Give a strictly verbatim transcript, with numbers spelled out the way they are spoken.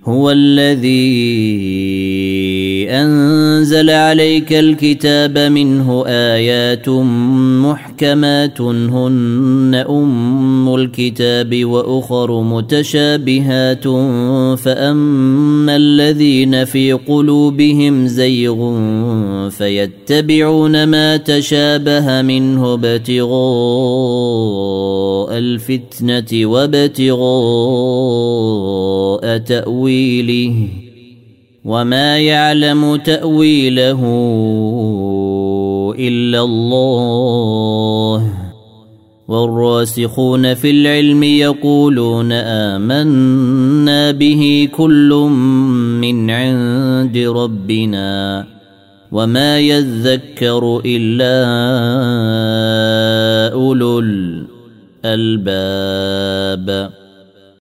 هو الذي أنزل عليك الكتاب منه آيات محكمات هن أم الكتاب وأخر متشابهات فأما الذين في قلوبهم زيغ فيتبعون ما تشابه منه ابتغاء الفتنة وابتغاء تأويله وما يعلم تأويله إلا الله والراسخون في العلم يقولون آمنا به كل من عند ربنا وما يذكر إلا أولو الألباب.